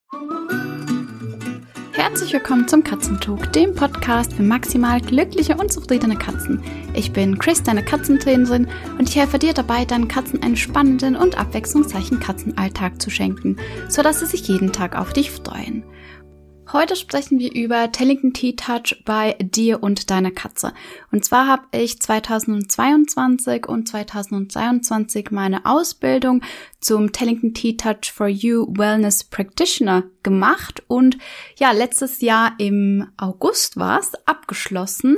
Herzlich willkommen zum Katzentalk, dem Podcast für maximal glückliche und zufriedene Katzen. Ich bin Chris, deine Katzentrainerin, und ich helfe dir dabei, deinen Katzen einen spannenden und abwechslungsreichen Katzenalltag zu schenken, sodass sie sich jeden Tag auf dich freuen. Heute sprechen wir über Tellington T-Touch bei dir und deiner Katze. Und zwar habe ich 2022 und 2023 meine Ausbildung zum Tellington T-Touch for You Wellness Practitioner gemacht und ja, letztes Jahr im August war es abgeschlossen.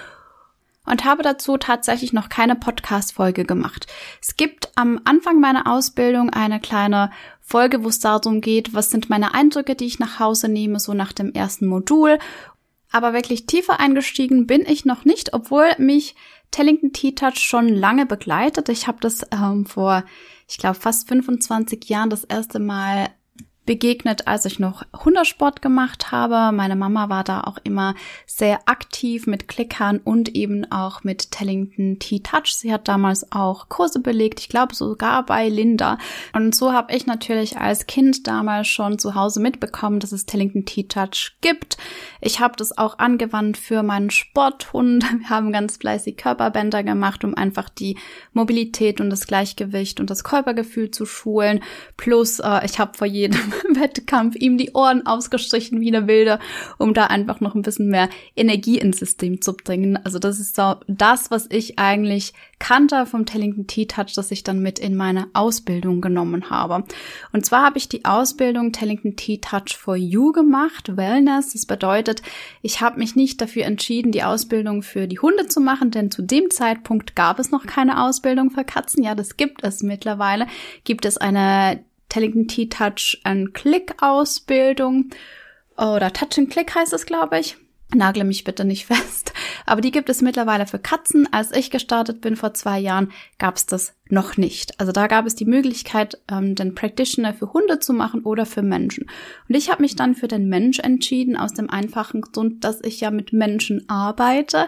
Und habe dazu tatsächlich noch keine Podcast-Folge gemacht. Es gibt am Anfang meiner Ausbildung eine kleine Folge, wo es darum geht, was sind meine Eindrücke, die ich nach Hause nehme, so nach dem ersten Modul. Aber wirklich tiefer eingestiegen bin ich noch nicht, obwohl mich Tellington T-Touch schon lange begleitet. Ich habe das vor, ich glaube, fast 25 Jahren das erste Mal begegnet, als ich noch Hundesport gemacht habe. Meine Mama war da auch immer sehr aktiv mit Klickern und eben auch mit Tellington T-Touch. Sie hat damals auch Kurse belegt, ich glaube sogar bei Linda. Und so habe ich natürlich als Kind damals schon zu Hause mitbekommen, dass es Tellington T-Touch gibt. Ich habe das auch angewandt für meinen Sporthund. Wir haben ganz fleißig Körperbänder gemacht, um einfach die Mobilität und das Gleichgewicht und das Körpergefühl zu schulen. Plus ich habe vor jedem Wettkampf ihm die Ohren ausgestrichen wie eine Wilde, um da einfach noch ein bisschen mehr Energie ins System zu bringen. Also das ist so das, was ich eigentlich kannte vom Tellington T-Touch, das ich dann mit in meine Ausbildung genommen habe. Und zwar habe ich die Ausbildung Tellington T-Touch for You gemacht, Wellness. Das bedeutet, ich habe mich nicht dafür entschieden, die Ausbildung für die Hunde zu machen, denn zu dem Zeitpunkt gab es noch keine Ausbildung für Katzen. Ja, das gibt es mittlerweile. Gibt es eine Tellington T-Touch and Click-Ausbildung oder Touch and Click heißt es, glaube ich. Nagle mich bitte nicht fest. Aber die gibt es mittlerweile für Katzen. Als ich gestartet bin vor 2 Jahren, gab es das noch nicht. Also da gab es die Möglichkeit, den Practitioner für Hunde zu machen oder für Menschen. Und ich habe mich dann für den Mensch entschieden, aus dem einfachen Grund, dass ich ja mit Menschen arbeite.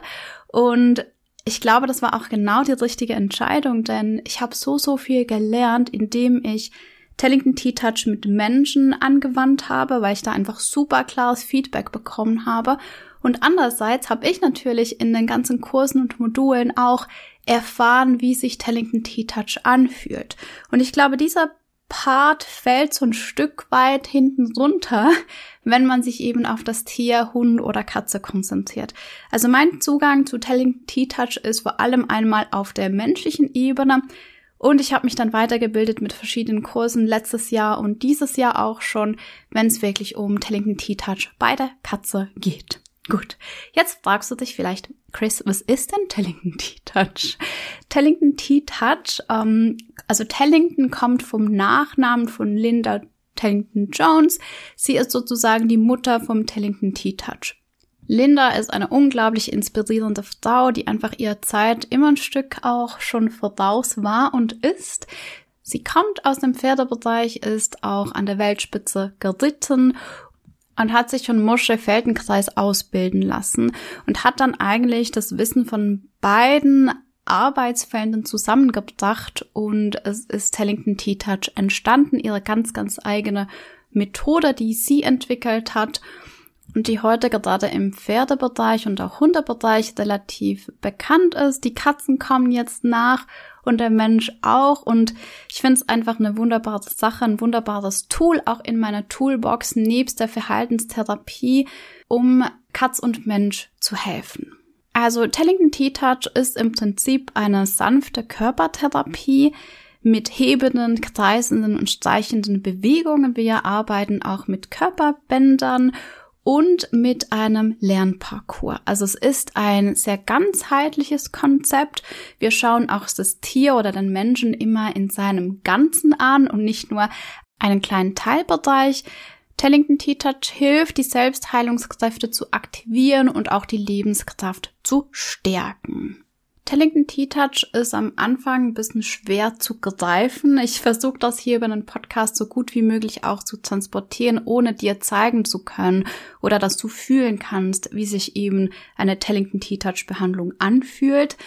Und ich glaube, das war auch genau die richtige Entscheidung, denn ich habe so viel gelernt, indem ich Tellington T-Touch mit Menschen angewandt habe, weil ich da einfach super klares Feedback bekommen habe. Und andererseits habe ich natürlich in den ganzen Kursen und Modulen auch erfahren, wie sich Tellington T-Touch anfühlt. Und ich glaube, dieser Part fällt so ein Stück weit hinten runter, wenn man sich eben auf das Tier, Hund oder Katze konzentriert. Also mein Zugang zu Tellington T-Touch ist vor allem einmal auf der menschlichen Ebene. Und ich habe mich dann weitergebildet mit verschiedenen Kursen letztes Jahr und dieses Jahr auch schon, wenn es wirklich um Tellington T-Touch bei der Katze geht. Gut, jetzt fragst du dich vielleicht, Chris, was ist denn Tellington T-Touch? Tellington T-Touch, also Tellington kommt vom Nachnamen von Linda Tellington Jones. Sie ist sozusagen die Mutter vom Tellington T-Touch. Linda ist eine unglaublich inspirierende Frau, die einfach ihrer Zeit immer ein Stück auch schon voraus war und ist. Sie kommt aus dem Pferdebereich, ist auch an der Weltspitze geritten und hat sich von Moshe Feldenkrais ausbilden lassen und hat dann eigentlich das Wissen von beiden Arbeitsfeldern zusammengebracht und es ist Tellington T-Touch entstanden, ihre ganz eigene Methode, die sie entwickelt hat. Und die heute gerade im Pferdebereich und auch Hundebereich relativ bekannt ist. Die Katzen kommen jetzt nach und der Mensch auch. Und ich finde es einfach eine wunderbare Sache, ein wunderbares Tool, auch in meiner Toolbox nebst der Verhaltenstherapie, um Katz und Mensch zu helfen. Also Tellington T-Touch ist im Prinzip eine sanfte Körpertherapie mit hebenden, kreisenden und streichenden Bewegungen. Wir arbeiten auch mit Körperbändern und mit einem Lernparcours. Also es ist ein sehr ganzheitliches Konzept. Wir schauen auch das Tier oder den Menschen immer in seinem Ganzen an und nicht nur einen kleinen Teilbereich. Tellington T-Touch hilft, die Selbstheilungskräfte zu aktivieren und auch die Lebenskraft zu stärken. Tellington T-Touch ist am Anfang ein bisschen schwer zu greifen. Ich versuche das hier über einen Podcast so gut wie möglich auch zu transportieren, ohne dir zeigen zu können oder dass du fühlen kannst, wie sich eben eine Tellington T-Touch-Behandlung anfühlt.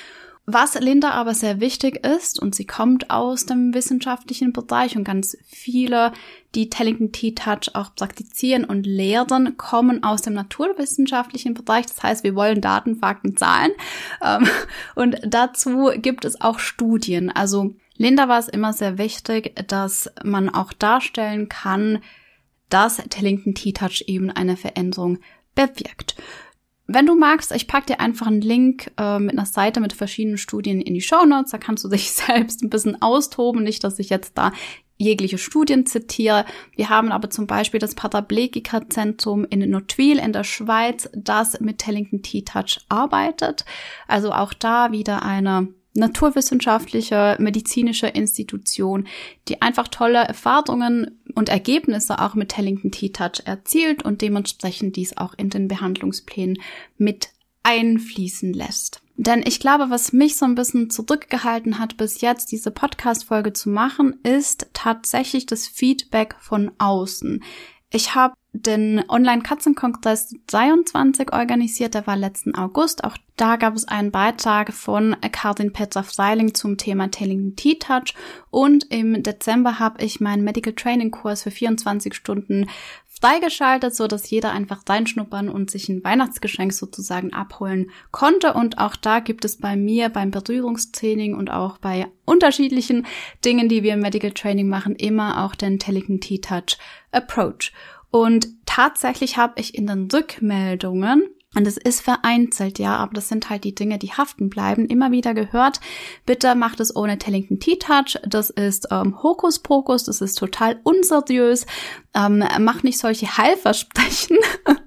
Was Linda aber sehr wichtig ist, und sie kommt aus dem wissenschaftlichen Bereich und ganz viele, die Tellington Tea Touch auch praktizieren und lehren, kommen aus dem naturwissenschaftlichen Bereich. Das heißt, wir wollen Daten, Fakten, Zahlen. Und dazu gibt es auch Studien. Also Linda war es immer sehr wichtig, dass man auch darstellen kann, dass Tellington Tea Touch eben eine Veränderung bewirkt. Wenn du magst, ich packe dir einfach einen Link mit einer Seite mit verschiedenen Studien in die Shownotes. Da kannst du dich selbst ein bisschen austoben. Nicht, dass ich jetzt da jegliche Studien zitiere. Wir haben aber zum Beispiel das Paraplegiker-Zentrum in Nottwil in der Schweiz, das mit Tellington Tea Touch arbeitet. Also auch da wieder eine naturwissenschaftliche, medizinische Institution, die einfach tolle Erfahrungen und Ergebnisse auch mit Tellington Tea Touch erzielt und dementsprechend dies auch in den Behandlungsplänen mit einfließen lässt. Denn ich glaube, was mich so ein bisschen zurückgehalten hat, bis jetzt diese Podcast-Folge zu machen, ist tatsächlich das Feedback von außen. Ich habe den Online-Katzenkongress 23 organisiert, der war letzten August. Auch da gab es einen Beitrag von Karin Petra-Freiling zum Thema Tellington Tea Touch. Und im Dezember habe ich meinen Medical Training Kurs für 24 Stunden freigeschaltet, so dass jeder einfach reinschnuppern und sich ein Weihnachtsgeschenk sozusagen abholen konnte. Und auch da gibt es bei mir beim Berührungstraining und auch bei unterschiedlichen Dingen, die wir im Medical Training machen, immer auch den Tellington Tea Touch Approach. Und tatsächlich habe ich in den Rückmeldungen, und es ist vereinzelt, ja, aber das sind halt die Dinge, die haften bleiben, immer wieder gehört, bitte macht es ohne Tellington Tea Touch, das ist Hokuspokus, das ist total unseriös, mach nicht solche Heilversprechen.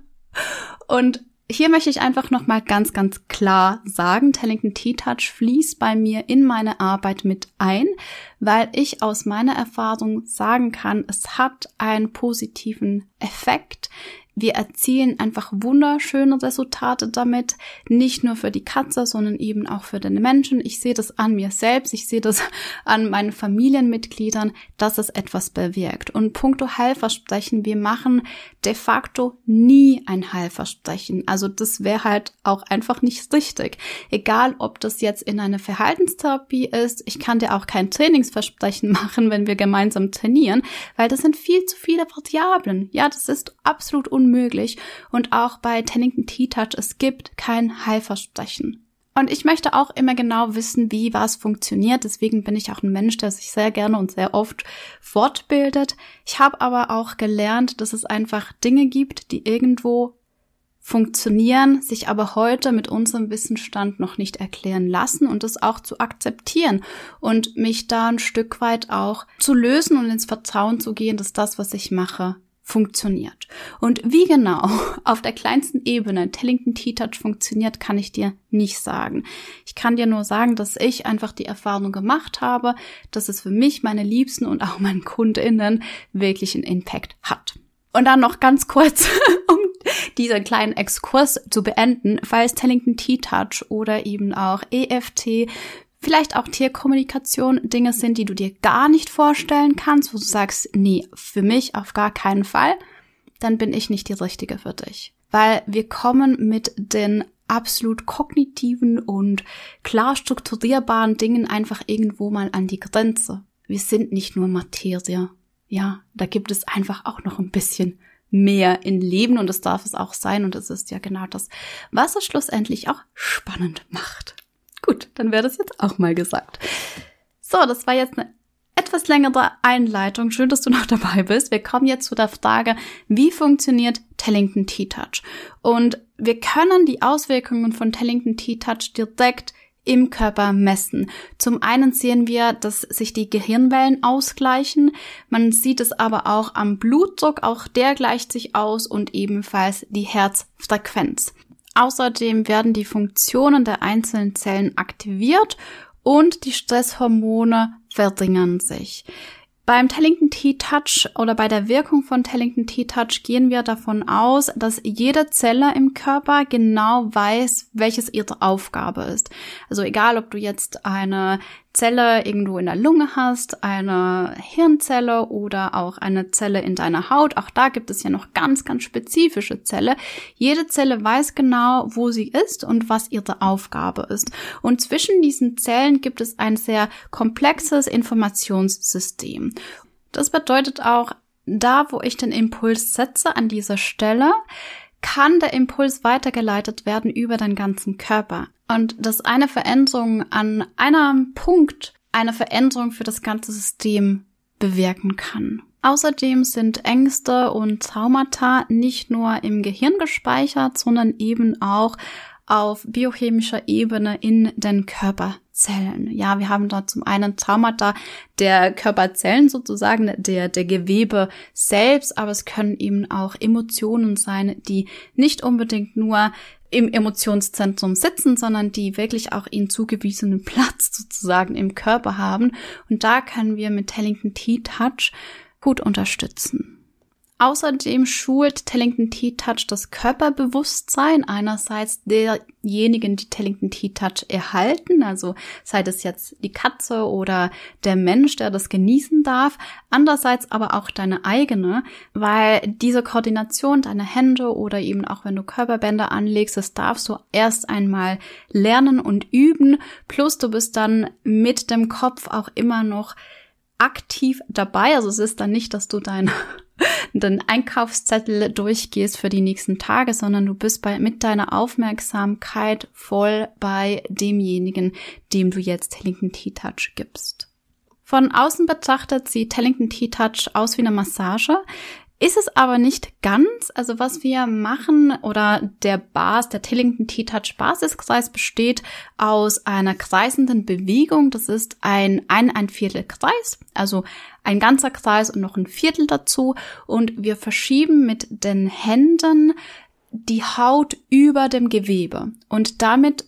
Und hier möchte ich einfach nochmal ganz, ganz klar sagen, Tellington Tea Touch fließt bei mir in meine Arbeit mit ein, weil ich aus meiner Erfahrung sagen kann, es hat einen positiven Effekt. Wir erzielen einfach wunderschöne Resultate damit, nicht nur für die Katze, sondern eben auch für den Menschen. Ich sehe das an mir selbst, ich sehe das an meinen Familienmitgliedern, dass es etwas bewirkt. Und puncto Heilversprechen, wir machen de facto nie ein Heilversprechen. Also das wäre halt auch einfach nicht richtig. Egal, ob das jetzt in einer Verhaltenstherapie ist, ich kann dir auch kein Trainingsversprechen machen, wenn wir gemeinsam trainieren, weil das sind viel zu viele Variablen. Ja, das ist absolut unmöglich. Und auch bei Tellington Tea Touch, es gibt kein Heilversprechen. Und ich möchte auch immer genau wissen, wie was funktioniert. Deswegen bin ich auch ein Mensch, der sich sehr gerne und sehr oft fortbildet. Ich habe aber auch gelernt, dass es einfach Dinge gibt, die irgendwo funktionieren, sich aber heute mit unserem Wissensstand noch nicht erklären lassen und das auch zu akzeptieren und mich da ein Stück weit auch zu lösen und ins Vertrauen zu gehen, dass das, was ich mache, funktioniert. Und wie genau auf der kleinsten Ebene Tellington Tea Touch funktioniert, kann ich dir nicht sagen. Ich kann dir nur sagen, dass ich einfach die Erfahrung gemacht habe, dass es für mich, meine Liebsten und auch meinen KundInnen wirklich einen Impact hat. Und dann noch ganz kurz, um diesen kleinen Exkurs zu beenden, falls Tellington Tea Touch oder eben auch EFT, vielleicht auch Tierkommunikation Dinge sind, die du dir gar nicht vorstellen kannst, wo du sagst, nee, für mich auf gar keinen Fall, dann bin ich nicht die Richtige für dich. Weil wir kommen mit den absolut kognitiven und klar strukturierbaren Dingen einfach irgendwo mal an die Grenze. Wir sind nicht nur Materie. Ja, da gibt es einfach auch noch ein bisschen mehr im Leben und das darf es auch sein und es ist ja genau das, was es schlussendlich auch spannend macht. Gut, dann wäre das jetzt auch mal gesagt. So, das war jetzt eine etwas längere Einleitung. Schön, dass du noch dabei bist. Wir kommen jetzt zu der Frage, wie funktioniert Tellington Tea Touch? Und wir können die Auswirkungen von Tellington Tea Touch direkt im Körper messen. Zum einen sehen wir, dass sich die Gehirnwellen ausgleichen. Man sieht es aber auch am Blutdruck, auch der gleicht sich aus und ebenfalls die Herzfrequenz. Außerdem werden die Funktionen der einzelnen Zellen aktiviert und die Stresshormone verringern sich. Beim Tellington Tea Touch oder bei der Wirkung von Tellington Tea Touch gehen wir davon aus, dass jede Zelle im Körper genau weiß, welches ihre Aufgabe ist. Also egal, ob du jetzt eine Zelle irgendwo in der Lunge hast, eine Hirnzelle oder auch eine Zelle in deiner Haut. Auch da gibt es ja noch ganz, ganz spezifische Zelle. Jede Zelle weiß genau, wo sie ist und was ihre Aufgabe ist. Und zwischen diesen Zellen gibt es ein sehr komplexes Informationssystem. Das bedeutet auch, da wo ich den Impuls setze an dieser Stelle, kann der Impuls weitergeleitet werden über den ganzen Körper. Und dass eine Veränderung an einem Punkt eine Veränderung für das ganze System bewirken kann. Außerdem sind Ängste und Traumata nicht nur im Gehirn gespeichert, sondern eben auch auf biochemischer Ebene in den Körperzellen. Ja, wir haben da zum einen Traumata der Körperzellen sozusagen, der Gewebe selbst, aber es können eben auch Emotionen sein, die nicht unbedingt nur im Emotionszentrum sitzen, sondern die wirklich auch ihnen zugewiesenen Platz sozusagen im Körper haben. Und da können wir mit Tellington T-Touch gut unterstützen. Außerdem schult Tellington T-Touch das Körperbewusstsein einerseits derjenigen, die Tellington T-Touch erhalten, also sei das jetzt die Katze oder der Mensch, der das genießen darf, andererseits aber auch deine eigene, weil diese Koordination deiner Hände oder eben auch wenn du Körperbänder anlegst, das darfst du erst einmal lernen und üben, plus du bist dann mit dem Kopf auch immer noch aktiv dabei, also es ist dann nicht, dass du den Einkaufszettel durchgehst für die nächsten Tage, sondern du bist mit deiner Aufmerksamkeit voll bei demjenigen, dem du jetzt Tellington T-Touch gibst. Von außen betrachtet sieht Tellington T-Touch aus wie eine Massage, ist es aber nicht ganz. Also was wir machen oder der Tellington T-Touch Basiskreis besteht aus einer kreisenden Bewegung. Das ist ein Viertelkreis, also ein ganzer Kreis und noch ein Viertel dazu. Und wir verschieben mit den Händen die Haut über dem Gewebe. Und damit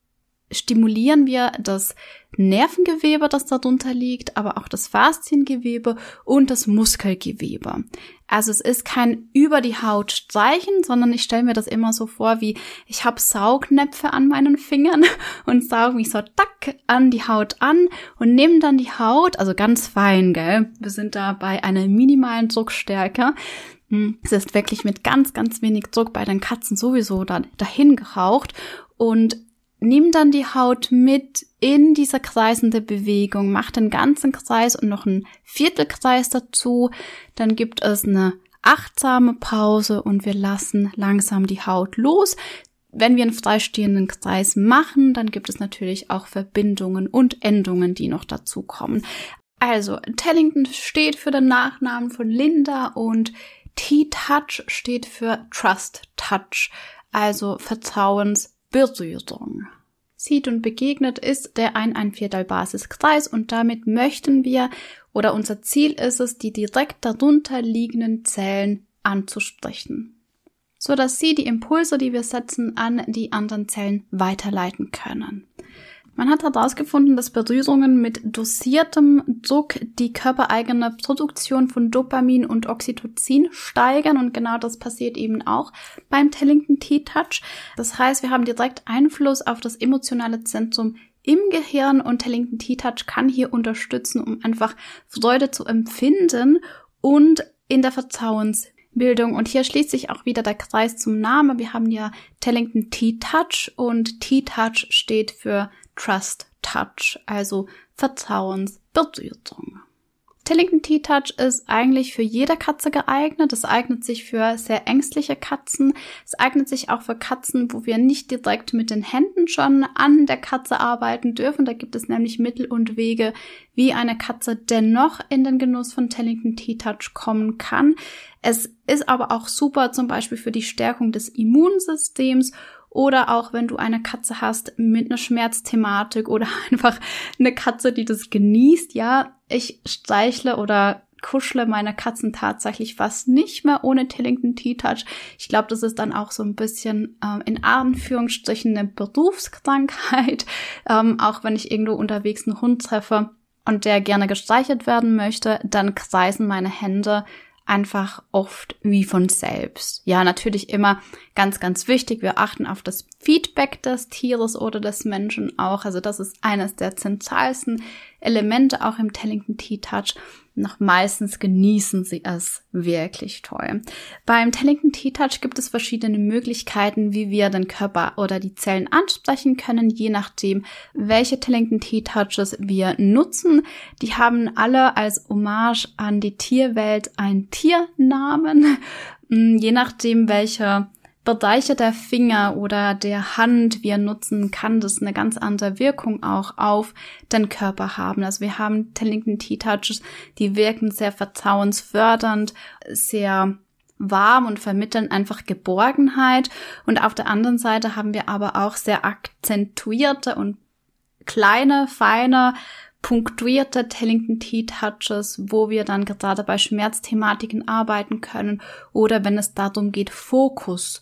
stimulieren wir das Nervengewebe, das darunter liegt, aber auch das Fasziengewebe und das Muskelgewebe. Also es ist kein über die Haut streichen, sondern ich stelle mir das immer so vor, wie ich habe Saugnäpfe an meinen Fingern und sauge mich so tack an die Haut an und nehme dann die Haut, also ganz fein, gell? Wir sind da bei einer minimalen Druckstärke. Es ist wirklich mit ganz, ganz wenig Druck bei den Katzen sowieso dahin geraucht und nimm dann die Haut mit in diese kreisende Bewegung, mach den ganzen Kreis und noch einen Viertelkreis dazu. Dann gibt es eine achtsame Pause und wir lassen langsam die Haut los. Wenn wir einen freistehenden Kreis machen, dann gibt es natürlich auch Verbindungen und Endungen, die noch dazu kommen. Also Tellington steht für den Nachnamen von Linda und T-Touch steht für Trust Touch, also Vertrauensberührung. Sieht und begegnet ist der 1/4 Basiskreis und damit möchten wir oder unser Ziel ist es, die direkt darunter liegenden Zellen anzusprechen, so dass sie die Impulse, die wir setzen, an die anderen Zellen weiterleiten können. Man hat herausgefunden, dass Berührungen mit dosiertem Druck die körpereigene Produktion von Dopamin und Oxytocin steigern und genau das passiert eben auch beim Tellington T-Touch. Das heißt, wir haben direkt Einfluss auf das emotionale Zentrum im Gehirn und Tellington T-Touch kann hier unterstützen, um einfach Freude zu empfinden und in der Vertrauensbildung. Und hier schließt sich auch wieder der Kreis zum Namen. Wir haben ja Tellington T-Touch und T-Touch steht für Trust Touch, also Vertrauensberührung. Tellington T-Touch ist eigentlich für jede Katze geeignet. Es eignet sich für sehr ängstliche Katzen. Es eignet sich auch für Katzen, wo wir nicht direkt mit den Händen schon an der Katze arbeiten dürfen. Da gibt es nämlich Mittel und Wege, wie eine Katze dennoch in den Genuss von Tellington T-Touch kommen kann. Es ist aber auch super zum Beispiel für die Stärkung des Immunsystems oder auch wenn du eine Katze hast mit einer Schmerzthematik oder einfach eine Katze, die das genießt. Ja, ich streichle oder kuschle meine Katzen tatsächlich fast nicht mehr ohne Tellington T-Touch. Ich glaube, das ist dann auch so ein bisschen in Anführungsstrichen eine Berufskrankheit. Auch wenn ich irgendwo unterwegs einen Hund treffe und der gerne gestreichelt werden möchte, dann kreisen meine Hände einfach oft wie von selbst. Ja, natürlich immer ganz, ganz wichtig. Wir achten auf das Feedback des Tieres oder des Menschen auch. Also das ist eines der zentralsten Elemente auch im Tellington Tea Touch. Noch meistens genießen sie es wirklich toll. Beim Tellington Tea Touch gibt es verschiedene Möglichkeiten, wie wir den Körper oder die Zellen ansprechen können, je nachdem, welche Tellington Tea Touches wir nutzen. Die haben alle als Hommage an die Tierwelt einen Tiernamen. Je nachdem, welche Bereiche der Finger oder der Hand wir nutzen, kann das eine ganz andere Wirkung auch auf den Körper haben. Also wir haben Tellington Tea Touches, die wirken sehr vertrauensfördernd, sehr warm und vermitteln einfach Geborgenheit. Und auf der anderen Seite haben wir aber auch sehr akzentuierte und kleine, feine, punktuierte Tellington Tea Touches, wo wir dann gerade bei Schmerzthematiken arbeiten können oder wenn es darum geht, Fokus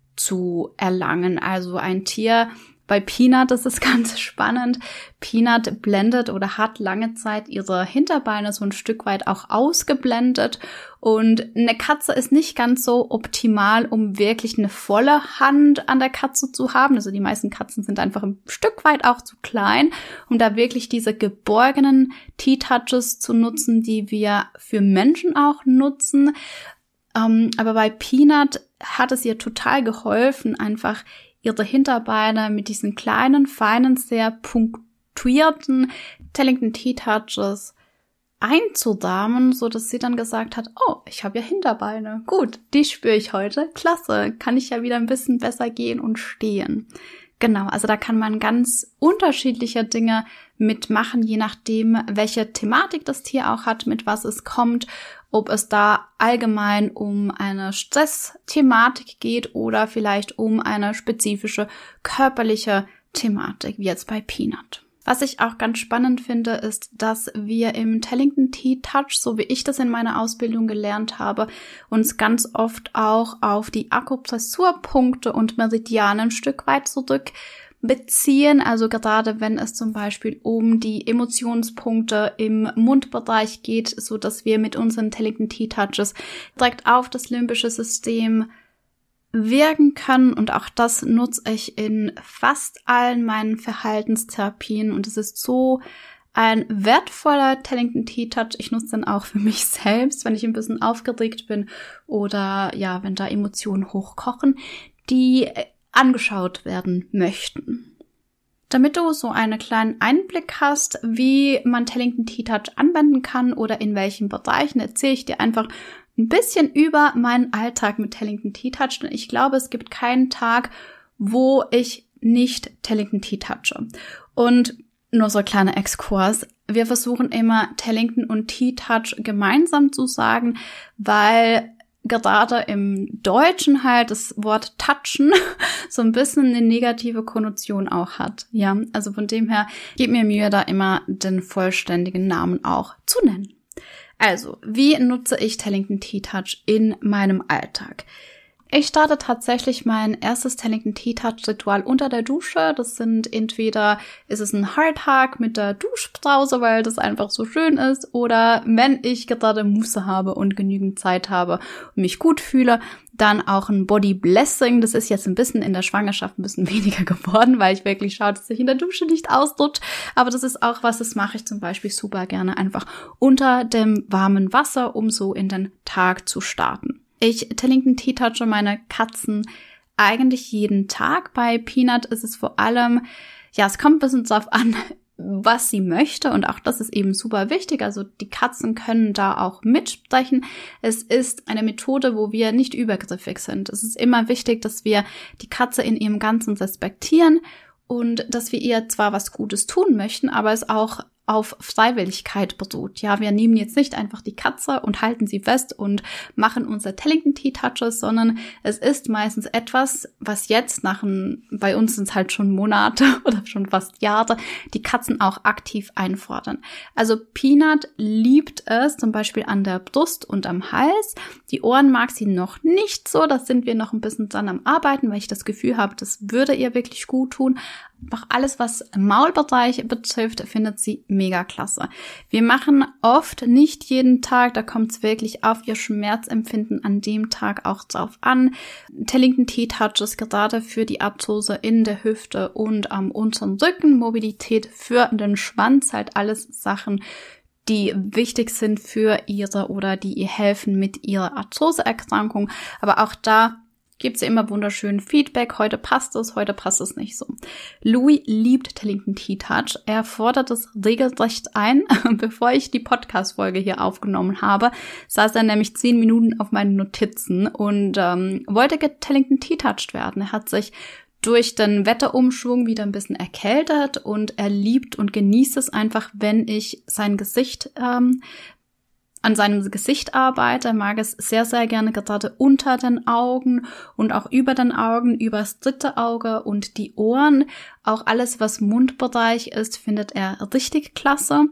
zu erlangen. Also ein Tier, bei Peanut ist es ganz spannend. Peanut blendet oder hat lange Zeit ihre Hinterbeine so ein Stück weit auch ausgeblendet. Und eine Katze ist nicht ganz so optimal, um wirklich eine volle Hand an der Katze zu haben. Also die meisten Katzen sind einfach ein Stück weit auch zu klein, um da wirklich diese geborgenen Tea-Touches zu nutzen, die wir für Menschen auch nutzen. Aber bei Peanut hat es ihr total geholfen, einfach ihre Hinterbeine mit diesen kleinen, feinen, sehr punktuierten Tellington Tea Touches einzudamen, so dass sie dann gesagt hat, oh, ich habe ja Hinterbeine. Gut, die spüre ich heute. Klasse, kann ich ja wieder ein bisschen besser gehen und stehen. Genau, also da kann man ganz unterschiedliche Dinge mitmachen, je nachdem, welche Thematik das Tier auch hat, mit was es kommt, ob es da allgemein um eine Stressthematik geht oder vielleicht um eine spezifische körperliche Thematik, wie jetzt bei Peanut. Was ich auch ganz spannend finde, ist, dass wir im Tellington Tea Touch, so wie ich das in meiner Ausbildung gelernt habe, uns ganz oft auch auf die Akupressurpunkte und Meridiane ein Stück weit zurück beziehen. Also gerade wenn es zum Beispiel um die Emotionspunkte im Mundbereich geht, so dass wir mit unseren Tellington Tea Touches direkt auf das limbische System wirken können, und auch das nutze ich in fast allen meinen Verhaltenstherapien, und es ist so ein wertvoller Tellington Tea Touch. Ich nutze den auch für mich selbst, wenn ich ein bisschen aufgeregt bin oder ja, wenn da Emotionen hochkochen, die angeschaut werden möchten. Damit du so einen kleinen Einblick hast, wie man Tellington Tea Touch anwenden kann oder in welchen Bereichen, erzähle ich dir einfach ein bisschen über meinen Alltag mit Tellington Tea Touch, denn ich glaube, es gibt keinen Tag, wo ich nicht Tellington Tea touche. Und nur so ein kleiner Exkurs. Wir versuchen immer Tellington und Tea Touch gemeinsam zu sagen, weil gerade im Deutschen halt das Wort touchen so ein bisschen eine negative Konnotation auch hat. Ja, also von dem her, gib mir Mühe, da immer den vollständigen Namen auch zu nennen. Also, wie nutze ich Tellington Tea Touch in meinem Alltag? Ich starte tatsächlich mein erstes Tellington Tea Touch Ritual unter der Dusche. Das sind entweder, ist es ein Hard Hug mit der Duschbrause, weil das einfach so schön ist, oder wenn ich gerade Muße habe und genügend Zeit habe und mich gut fühle, dann auch ein Body Blessing. Das ist jetzt ein bisschen in der Schwangerschaft ein bisschen weniger geworden, weil ich wirklich schaue, dass ich in der Dusche nicht ausrutsche. Aber das ist auch was, das mache ich zum Beispiel super gerne einfach unter dem warmen Wasser, um so in den Tag zu starten. Ich Tellington Tea Touche meine Katzen eigentlich jeden Tag. Bei Peanut ist es vor allem, ja, es kommt ein bisschen drauf an, was sie möchte, und auch das ist eben super wichtig. Also die Katzen können da auch mitsprechen. Es ist eine Methode, wo wir nicht übergriffig sind. Es ist immer wichtig, dass wir die Katze in ihrem Ganzen respektieren und dass wir ihr zwar was Gutes tun möchten, aber es auch auf Freiwilligkeit beruht. Ja, wir nehmen jetzt nicht einfach die Katze und halten sie fest und machen unsere Tellington Tea Touches, sondern es ist meistens etwas, was jetzt bei uns sind es halt schon Monate oder schon fast Jahre, die Katzen auch aktiv einfordern. Also Peanut liebt es zum Beispiel an der Brust und am Hals. Die Ohren mag sie noch nicht so, da sind wir noch ein bisschen dran am Arbeiten, weil ich das Gefühl habe, das würde ihr wirklich gut tun. einfach alles, was Maulbereich betrifft, findet sie mega klasse. Wir machen oft, nicht jeden Tag, da kommt es wirklich auf ihr Schmerzempfinden an dem Tag auch drauf an. Tellington T-Touches gerade für die Arthrose in der Hüfte und am unteren Rücken, Mobilität für den Schwanz, halt alles Sachen, die wichtig sind für ihre oder die ihr helfen mit ihrer Arthroseerkrankung. Aber auch da gibt es ja immer wunderschön Feedback. Heute passt es nicht so. Louis liebt Tellington T-Touch. Er fordert es regelrecht ein. Bevor ich die Podcast-Folge hier aufgenommen habe, saß er nämlich 10 Minuten auf meinen Notizen und wollte Tellington T-Touched werden. Er hat sich durch den Wetterumschwung wieder ein bisschen erkältet und er liebt und genießt es einfach, wenn ich sein Gesicht an seinem Gesicht arbeite. Er mag es sehr, sehr gerne gerade unter den Augen und auch über den Augen, übers dritte Auge und die Ohren. Auch alles, was Mundbereich ist, findet er richtig klasse.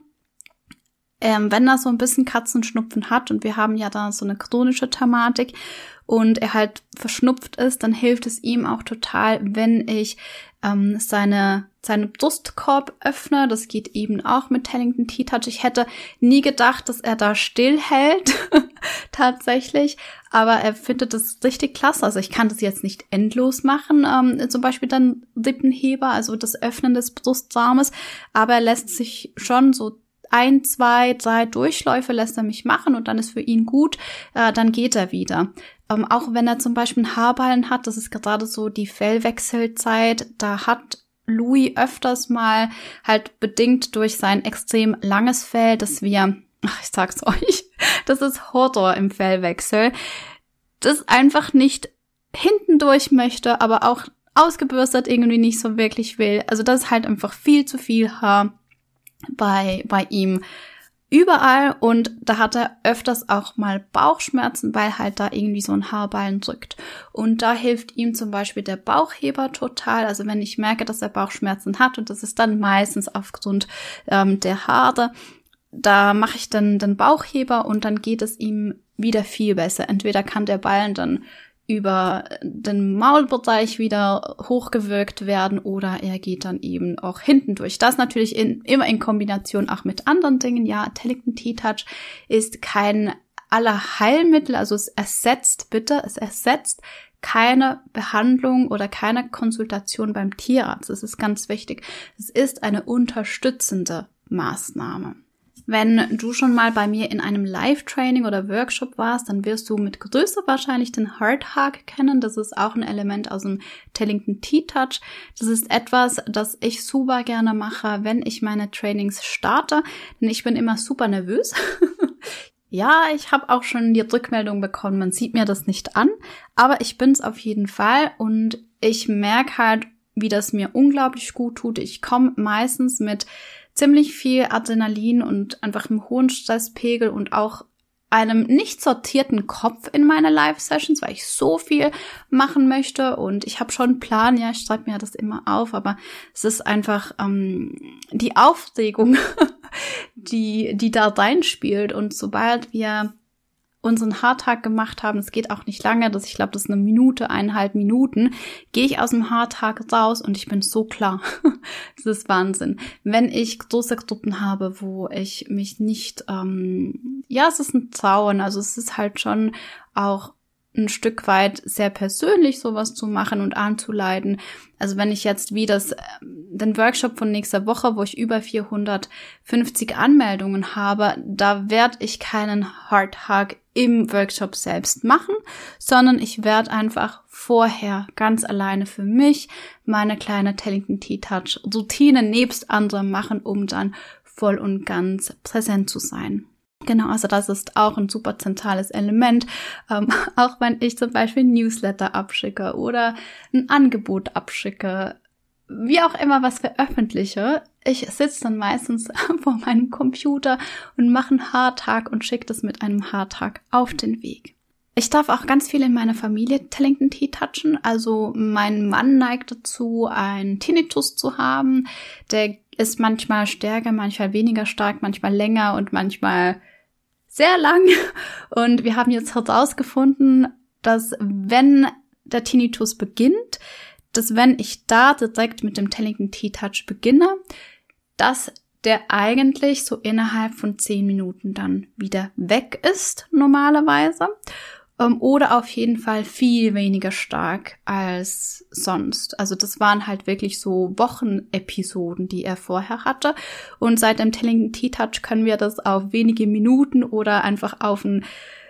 Wenn er so ein bisschen Katzenschnupfen hat und wir haben ja da so eine chronische Thematik und er halt verschnupft ist, dann hilft es ihm auch total, wenn ich seine Brustkorb öffne. Das geht eben auch mit Tellington T-Touch. Ich hätte nie gedacht, dass er da stillhält, tatsächlich. Aber er findet das richtig klasse. Also ich kann das jetzt nicht endlos machen, zum Beispiel dann Rippenheber, also das Öffnen des Brustraumes. Aber er lässt sich schon so 1, 2, 3 Durchläufe lässt er mich machen und dann ist für ihn gut, dann geht er wieder. Auch wenn er zum Beispiel einen Haarballen hat, das ist gerade so die Fellwechselzeit, da hat Louis öfters mal halt bedingt durch sein extrem langes Fell, dass wir, ich sag's euch, das ist Horror im Fellwechsel, das einfach nicht hinten durch möchte, aber auch ausgebürstet irgendwie nicht so wirklich will. Also das ist halt einfach viel zu viel Haar bei ihm überall und da hat er öfters auch mal Bauchschmerzen, weil halt da irgendwie so ein Haarballen drückt. Und da hilft ihm zum Beispiel der Bauchheber total. Also wenn ich merke, dass er Bauchschmerzen hat und das ist dann meistens aufgrund der Haare, da mache ich dann den Bauchheber und dann geht es ihm wieder viel besser. Entweder kann der Ballen dann über den Maulbereich wieder hochgewirkt werden oder er geht dann eben auch hinten durch. Das natürlich immer in Kombination auch mit anderen Dingen. Ja, Tellington T-Touch ist kein Allerheilmittel, also es ersetzt keine Behandlung oder keine Konsultation beim Tierarzt. Das ist ganz wichtig. Es ist eine unterstützende Maßnahme. Wenn du schon mal bei mir in einem Live-Training oder Workshop warst, dann wirst du mit Größe wahrscheinlich den Heart Hug kennen. Das ist auch ein Element aus dem Tellington T-Touch. Das ist etwas, das ich super gerne mache, wenn ich meine Trainings starte, denn ich bin immer super nervös. Ja, ich habe auch schon die Rückmeldung bekommen, man sieht mir das nicht an, aber ich bin's auf jeden Fall und ich merke halt, wie das mir unglaublich gut tut. Ich komme meistens mit ziemlich viel Adrenalin und einfach einem hohen Stresspegel und auch einem nicht sortierten Kopf in meine Live-Sessions, weil ich so viel machen möchte und ich habe schon einen Plan, ja, ich schreibe mir das immer auf, aber es ist einfach die Aufregung, die da reinspielt und sobald wir unseren Haartag gemacht haben, es geht auch nicht lange, ich glaube, das ist 1 Minute, 1,5 Minuten, gehe ich aus dem Haartag raus und ich bin so klar. Das ist Wahnsinn. Wenn ich große Gruppen habe, wo ich mich nicht, es ist ein Zaun, also es ist halt schon auch ein Stück weit sehr persönlich sowas zu machen und anzuleiten. Also wenn ich jetzt wie den Workshop von nächster Woche, wo ich über 450 Anmeldungen habe, da werde ich keinen Heart Hug im Workshop selbst machen, sondern ich werde einfach vorher ganz alleine für mich meine kleine Tellington T-Touch Routine nebst anderem machen, um dann voll und ganz präsent zu sein. Genau, also das ist auch ein super zentrales Element, auch wenn ich zum Beispiel ein Newsletter abschicke oder ein Angebot abschicke, wie auch immer was veröffentliche. Ich sitze dann meistens vor meinem Computer und mache einen Haartag und schicke das mit einem Haartag auf den Weg. Ich darf auch ganz viel in meiner Familie Tellington T-Touchen, also mein Mann neigt dazu, einen Tinnitus zu haben, der ist manchmal stärker, manchmal weniger stark, manchmal länger und manchmal sehr lang. Und wir haben jetzt herausgefunden, dass wenn der Tinnitus beginnt, dass wenn ich da direkt mit dem Tellington T-Touch beginne, dass der eigentlich so innerhalb von 10 Minuten dann wieder weg ist normalerweise. Oder auf jeden Fall viel weniger stark als sonst. Also das waren halt wirklich so Wochenepisoden, die er vorher hatte. Und seit dem Tellington T-Touch können wir das auf wenige Minuten oder einfach auf ein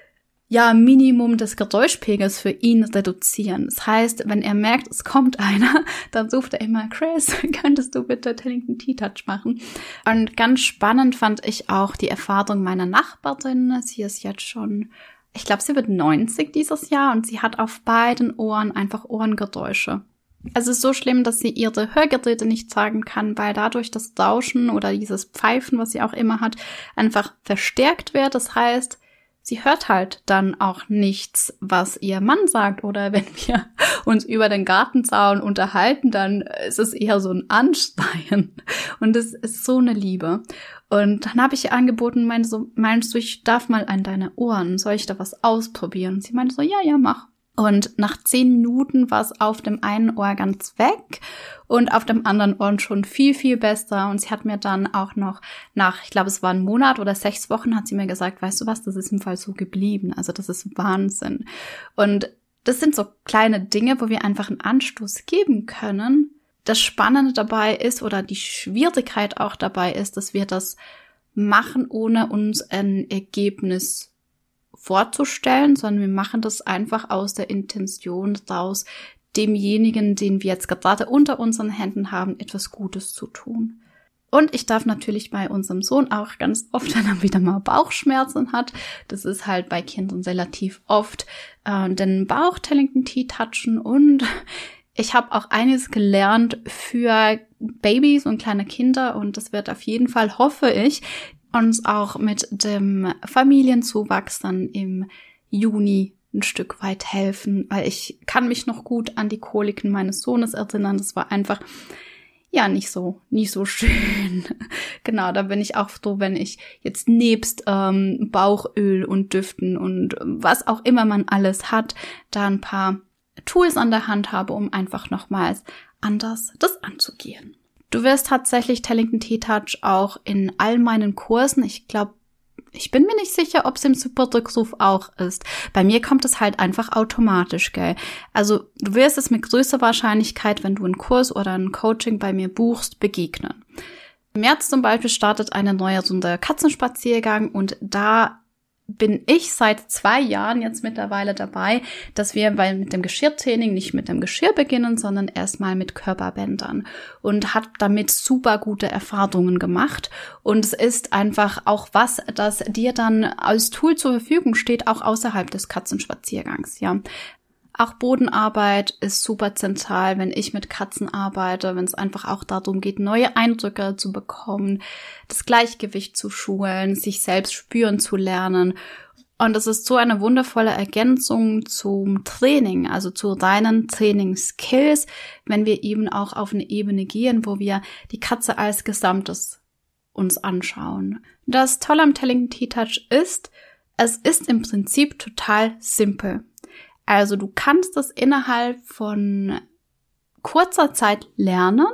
Minimum des Geräuschpegels für ihn reduzieren. Das heißt, wenn er merkt, es kommt einer, dann sucht er immer, Chris, könntest du bitte Tellington T-Touch machen? Und ganz spannend fand ich auch die Erfahrung meiner Nachbarin. Sie ist jetzt schon, ich glaube, sie wird 90 dieses Jahr und sie hat auf beiden Ohren einfach Ohrengeräusche. Es ist so schlimm, dass sie ihre Hörgeräte nicht sagen kann, weil dadurch das Rauschen oder dieses Pfeifen, was sie auch immer hat, einfach verstärkt wird. Das heißt, sie hört halt dann auch nichts, was ihr Mann sagt. Oder wenn wir uns über den Gartenzaun unterhalten, dann ist es eher so ein Anschreien. Und es ist so eine Liebe. Und dann habe ich ihr angeboten, meinst du, ich darf mal an deine Ohren, soll ich da was ausprobieren? Und sie meinte so, ja, mach. Und nach 10 Minuten war es auf dem einen Ohr ganz weg und auf dem anderen Ohr schon viel, viel besser. Und sie hat mir dann auch noch nach, ich glaube, es war ein Monat oder 6 Wochen, hat sie mir gesagt, weißt du was, das ist im Fall so geblieben. Also das ist Wahnsinn. Und das sind so kleine Dinge, wo wir einfach einen Anstoß geben können. Das Spannende dabei ist oder die Schwierigkeit auch dabei ist, dass wir das machen, ohne uns ein Ergebnis vorzustellen, sondern wir machen das einfach aus der Intention raus, demjenigen, den wir jetzt gerade unter unseren Händen haben, etwas Gutes zu tun. Und ich darf natürlich bei unserem Sohn auch ganz oft, wenn er wieder mal Bauchschmerzen hat, das ist halt bei Kindern relativ oft, den Bauch Tellington T-Touchen und ich habe auch einiges gelernt für Babys und kleine Kinder und das wird auf jeden Fall, hoffe ich, uns auch mit dem Familienzuwachs dann im Juni ein Stück weit helfen, weil ich kann mich noch gut an die Koliken meines Sohnes erinnern. Das war einfach, nicht so schön. Genau, da bin ich auch froh, wenn ich jetzt nebst Bauchöl und Düften und was auch immer man alles hat, da ein paar Tools an der Hand habe, um einfach nochmals anders das anzugehen. Du wirst tatsächlich Tellington T-Touch auch in all meinen Kursen, ich bin mir nicht sicher, ob es im Supportrückruf auch ist. Bei mir kommt es halt einfach automatisch, gell? Also du wirst es mit größter Wahrscheinlichkeit, wenn du einen Kurs oder ein Coaching bei mir buchst, begegnen. Im März zum Beispiel startet eine neue Runde Katzenspaziergang und da bin ich seit 2 Jahren jetzt mittlerweile dabei, dass wir mit dem Geschirrtraining nicht mit dem Geschirr beginnen, sondern erstmal mit Körperbändern und hat damit super gute Erfahrungen gemacht und es ist einfach auch was, das dir dann als Tool zur Verfügung steht, auch außerhalb des Katzenspaziergangs, ja. Auch Bodenarbeit ist super zentral, wenn ich mit Katzen arbeite, wenn es einfach auch darum geht, neue Eindrücke zu bekommen, das Gleichgewicht zu schulen, sich selbst spüren zu lernen. Und es ist so eine wundervolle Ergänzung zum Training, also zu deinen Trainingsskills, wenn wir eben auch auf eine Ebene gehen, wo wir die Katze als Gesamtes uns anschauen. Das Tolle am Tellington T-Touch ist, es ist im Prinzip total simpel. Also du kannst das innerhalb von kurzer Zeit lernen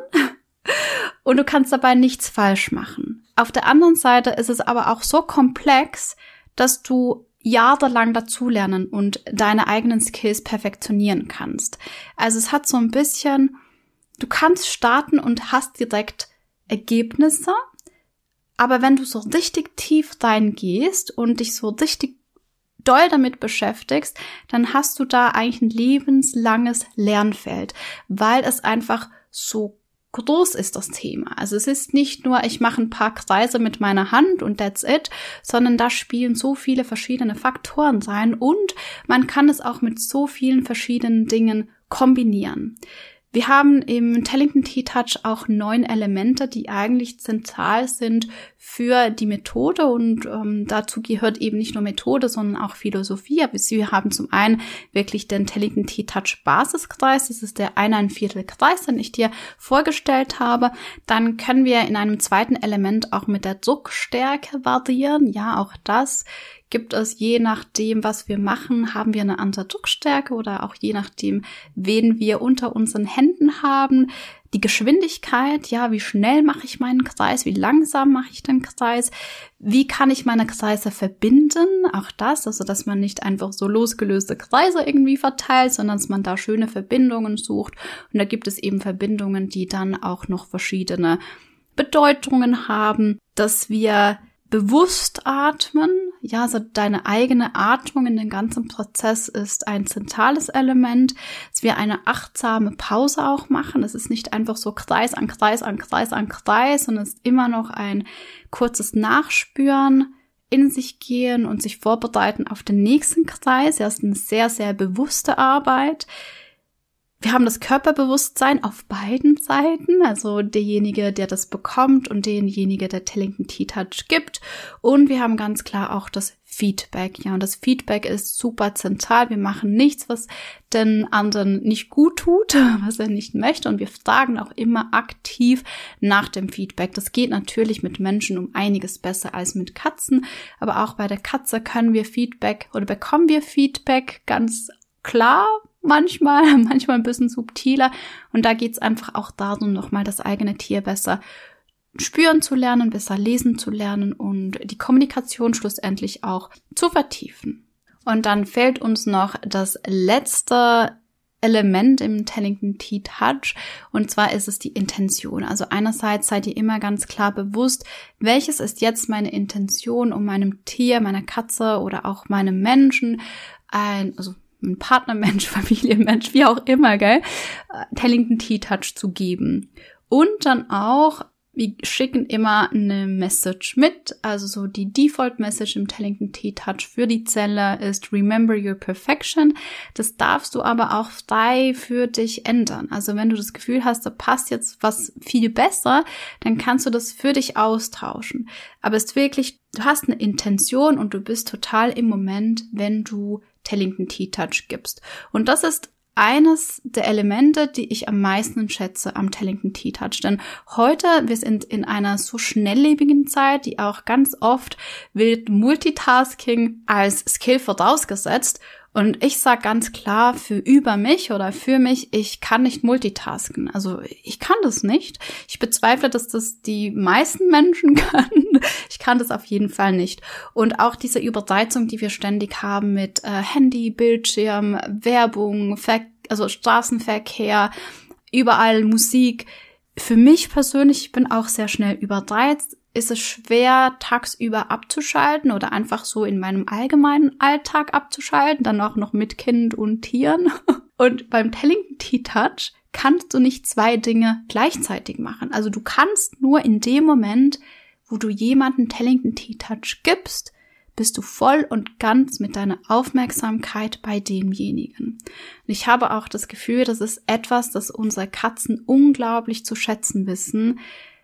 und du kannst dabei nichts falsch machen. Auf der anderen Seite ist es aber auch so komplex, dass du jahrelang dazulernen und deine eigenen Skills perfektionieren kannst. Also es hat so ein bisschen, du kannst starten und hast direkt Ergebnisse, aber wenn du so richtig tief reingehst und dich so richtig doll damit beschäftigst, dann hast du da eigentlich ein lebenslanges Lernfeld, weil es einfach so groß ist, das Thema. Also es ist nicht nur, ich mache ein paar Kreise mit meiner Hand und that's it, sondern da spielen so viele verschiedene Faktoren rein und man kann es auch mit so vielen verschiedenen Dingen kombinieren. Wir haben im Tellington T-Touch auch 9 Elemente, die eigentlich zentral sind für die Methode und dazu gehört eben nicht nur Methode, sondern auch Philosophie. Wir haben zum einen wirklich den Tellington T-Touch Basiskreis, das ist der 1,25 Kreis, den ich dir vorgestellt habe. Dann können wir in einem zweiten Element auch mit der Druckstärke variieren. Ja, auch das gibt es, je nachdem, was wir machen, haben wir eine andere Druckstärke oder auch je nachdem, wen wir unter unseren Händen haben. Die Geschwindigkeit, ja, wie schnell mache ich meinen Kreis, wie langsam mache ich den Kreis, wie kann ich meine Kreise verbinden, auch das, also dass man nicht einfach so losgelöste Kreise irgendwie verteilt, sondern dass man da schöne Verbindungen sucht. Und da gibt es eben Verbindungen, die dann auch noch verschiedene Bedeutungen haben, dass wir bewusst atmen, ja, also deine eigene Atmung in dem ganzen Prozess ist ein zentrales Element, dass wir eine achtsame Pause auch machen. Es ist nicht einfach so Kreis an Kreis an Kreis an Kreis, sondern es ist immer noch ein kurzes Nachspüren, in sich gehen und sich vorbereiten auf den nächsten Kreis. Ja, es ist eine sehr, sehr bewusste Arbeit. Wir haben das Körperbewusstsein auf beiden Seiten, also derjenige, der das bekommt und derjenige, der Tellington Tea Touch gibt. Und wir haben ganz klar auch das Feedback. Ja, und das Feedback ist super zentral. Wir machen nichts, was den anderen nicht gut tut, was er nicht möchte. Und wir fragen auch immer aktiv nach dem Feedback. Das geht natürlich mit Menschen um einiges besser als mit Katzen. Aber auch bei der Katze können wir Feedback oder bekommen wir Feedback ganz klar. Manchmal ein bisschen subtiler. Und da geht's einfach auch darum, nochmal das eigene Tier besser spüren zu lernen, besser lesen zu lernen und die Kommunikation schlussendlich auch zu vertiefen. Und dann fehlt uns noch das letzte Element im Tellington Tea Touch, und zwar ist es die Intention. Also einerseits seid ihr immer ganz klar bewusst, welches ist jetzt meine Intention, um meinem Tier, meiner Katze oder auch meinem Menschen ein Partnermensch, Familienmensch, wie auch immer, gell, Tellington Tea Touch zu geben. Und dann auch, wir schicken immer eine Message mit, also so die Default Message im Tellington Tea Touch für die Zelle ist Remember your perfection. Das darfst du aber auch frei für dich ändern. Also wenn du das Gefühl hast, da passt jetzt was viel besser, dann kannst du das für dich austauschen. Aber es ist wirklich, du hast eine Intention und du bist total im Moment, wenn du Tellington Tea Touch gibst. Und das ist eines der Elemente, die ich am meisten schätze am Tellington Tea Touch. Denn heute, wir sind in einer so schnelllebigen Zeit, die auch ganz oft wird Multitasking als Skill vorausgesetzt. Und ich sage ganz klar für mich, ich kann nicht multitasken. Also ich kann das nicht. Ich bezweifle, dass das die meisten Menschen können. Ich kann das auf jeden Fall nicht. Und auch diese Überreizung, die wir ständig haben mit Handy, Bildschirm, Werbung, also Straßenverkehr, überall Musik. Für mich persönlich, ich bin auch sehr schnell überreizt. Ist es schwer, tagsüber abzuschalten oder einfach so in meinem allgemeinen Alltag abzuschalten, dann auch noch mit Kind und Tieren. Und beim Tellington Tea Touch kannst du nicht zwei Dinge gleichzeitig machen. Also du kannst nur in dem Moment, wo du jemanden Tellington Tea Touch gibst, bist du voll und ganz mit deiner Aufmerksamkeit bei demjenigen. Und ich habe auch das Gefühl, das ist etwas, das unsere Katzen unglaublich zu schätzen wissen,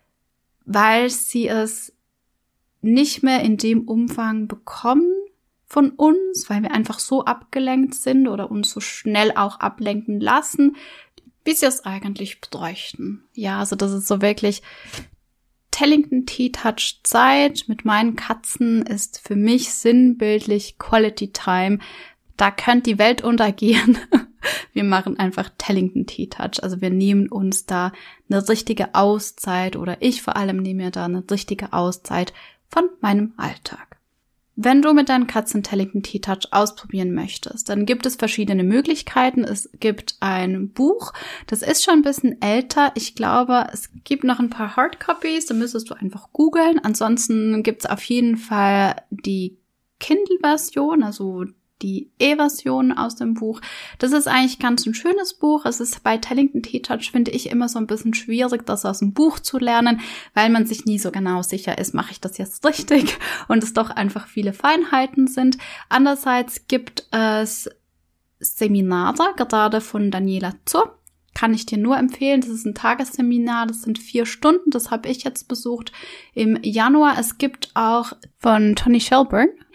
weil sie es nicht mehr in dem Umfang bekommen von uns, weil wir einfach so abgelenkt sind oder uns so schnell auch ablenken lassen, wie sie es eigentlich bräuchten. Ja, also das ist so wirklich Tellington Tea Touch Zeit mit meinen Katzen ist für mich sinnbildlich Quality Time. Da könnte die Welt untergehen. Wir machen einfach Tellington Tea Touch. Also wir nehmen uns da eine richtige Auszeit oder ich vor allem nehme mir da eine richtige Auszeit von meinem Alltag. Wenn du mit deinen Katzen Tellington Tea Touch ausprobieren möchtest, dann gibt es verschiedene Möglichkeiten. Es gibt ein Buch, das ist schon ein bisschen älter. Ich glaube, es gibt noch ein paar Hardcopies, da müsstest du einfach googeln. Ansonsten gibt es auf jeden Fall die Kindle-Version, also die E-Version aus dem Buch. Das ist eigentlich ganz ein schönes Buch. Es ist bei Tellington Tea Touch, finde ich, immer so ein bisschen schwierig, das aus dem Buch zu lernen, weil man sich nie so genau sicher ist, mache ich das jetzt richtig? Und es doch einfach viele Feinheiten sind. Andererseits gibt es Seminare, gerade von Daniela Zur. Kann ich dir nur empfehlen. Das ist ein Tagesseminar, das sind 4 Stunden. Das habe ich jetzt besucht im Januar. Es gibt auch von Tony Shelburne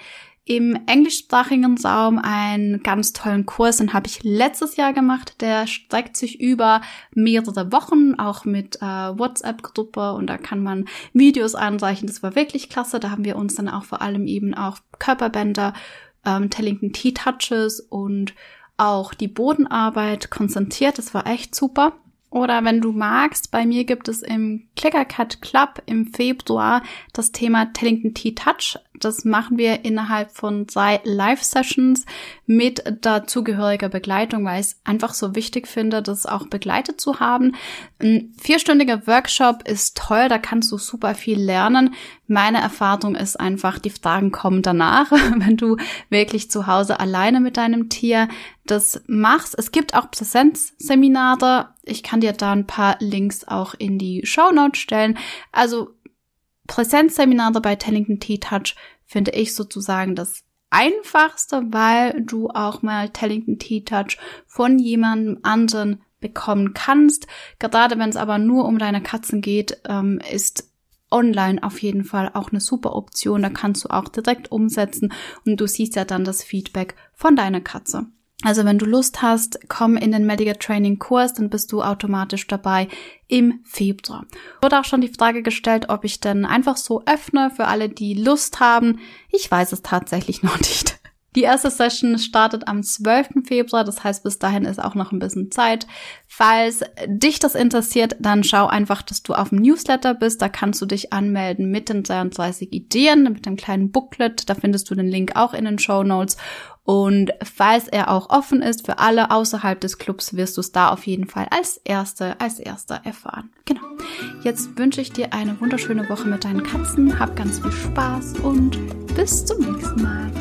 im englischsprachigen Raum einen ganz tollen Kurs, den habe ich letztes Jahr gemacht. Der streckt sich über mehrere Wochen, auch mit WhatsApp-Gruppe, und da kann man Videos einreichen. Das war wirklich klasse. Da haben wir uns dann auch vor allem eben auch Körperbänder, Tellington T-Touches und auch die Bodenarbeit konzentriert. Das war echt super. Oder wenn du magst, bei mir gibt es im Clickercat Club im Februar das Thema Tellington T-Touch. Das machen wir innerhalb von 3 Live-Sessions mit dazugehöriger Begleitung, weil ich es einfach so wichtig finde, das auch begleitet zu haben. Ein 4-stündiger Workshop ist toll, da kannst du super viel lernen. Meine Erfahrung ist einfach, die Fragen kommen danach, wenn du wirklich zu Hause alleine mit deinem Tier das machst. Es gibt auch Präsenzseminare. Ich kann dir da ein paar Links auch in die Shownotes stellen. Also Präsenzseminare bei Tellington T-Touch finde ich sozusagen das Einfachste, weil du auch mal Tellington T-Touch von jemandem anderen bekommen kannst. Gerade wenn es aber nur um deine Katzen geht, ist online auf jeden Fall auch eine super Option. Da kannst du auch direkt umsetzen und du siehst ja dann das Feedback von deiner Katze. Also wenn du Lust hast, komm in den Medical Training Kurs, dann bist du automatisch dabei im Februar. Wurde auch schon die Frage gestellt, ob ich denn einfach so öffne für alle, die Lust haben. Ich weiß es tatsächlich noch nicht. Die erste Session startet am 12. Februar, das heißt, bis dahin ist auch noch ein bisschen Zeit. Falls dich das interessiert, dann schau einfach, dass du auf dem Newsletter bist. Da kannst du dich anmelden mit den 33 Ideen, mit dem kleinen Booklet. Da findest du den Link auch in den Shownotes. Und falls er auch offen ist für alle außerhalb des Clubs, wirst du es da auf jeden Fall als Erster erfahren. Genau. Jetzt wünsche ich dir eine wunderschöne Woche mit deinen Katzen. Hab ganz viel Spaß und bis zum nächsten Mal.